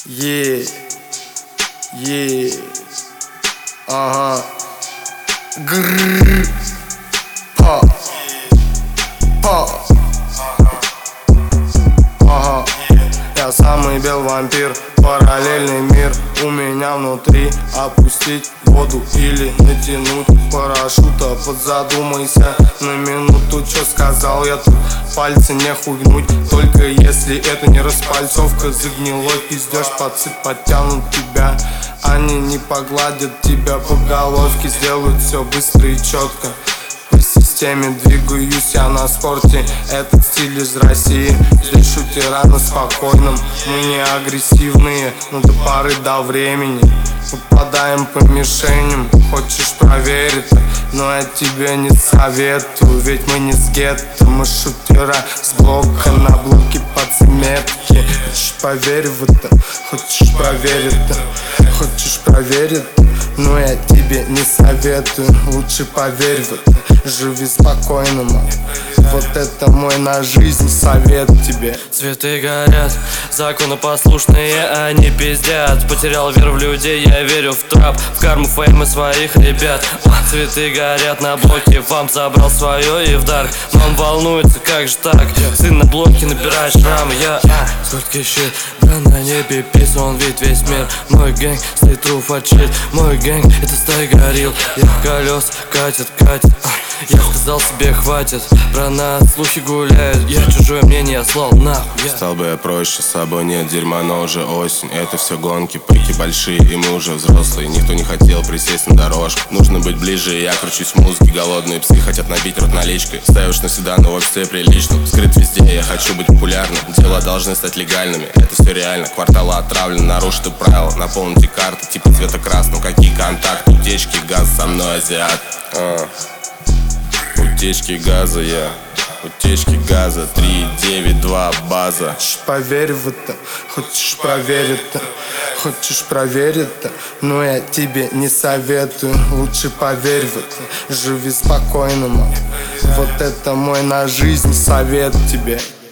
Yeah, yeah, ага, грррр, па, па, ага. Я самый белый вампир, параллельный мир у меня внутри. Опустить воду или натянуть парашюта. Подзадумайся на минуту, что сказал я тут. Пальцы не хуйнуть, только если это не распальцовка. Загнилой пиздеж, пацы подтянут тебя. Они не погладят тебя по головке, сделают все быстро и четко. По системе двигаюсь я на спорте, этот стиль из России. Здесь шутера на спокойном, мы не агрессивные, но до поры до времени попадаем по мишеням. Хочешь проверить, но я тебе не советую, ведь мы не с гетто, мы шутера с блока на блоке по цеметке. Хочешь поверить в это, хочешь проверить, хочешь проверить, но я тебе не советую, лучше поверь в это. Живи спокойно, мам. Вот это мой на жизнь совет тебе. Цветы горят, законопослушные, они пиздят. Потерял веру в людей, я верю в трап, в карму, фейм и своих ребят. Цветы горят на блоке, вам забрал свое и в дарк. Мам волнуется, как же так? Сын на блоке набирает шрамы, я сколько щит, бра на небе писан, ведь весь мир. Мой гэнг стоит труф отчет, мой гэнг это стая горилл. Я колес катит, я сказал себе хватит, про нас слухи гуляют, я чужое мнение слал нахуй. Стал бы я проще, с собой нет дерьма, но уже осень. Это все гонки, пайки большие, и мы уже взрослые. Никто не хотел присесть на дорожку, нужно быть ближе, я кручусь в музыке. Голодные псы хотят набить рот наличкой. Ставишь навсегда, но в обществе прилично. Скрыт везде, я хочу быть популярным. Дела должны стать легальными, это все реально. Кварталы отравлены, нарушены правила. Наполните карты, типа цвета красным. Какие контакты, утечки, газ, со мной азиат. Утечки газа, утечки газа, 392 база. Хочешь поверь в это, хочешь проверить, хочешь проверить, но я тебе не советую, лучше поверь в это. Живи спокойно, мам. Вот это мой на жизнь совет тебе.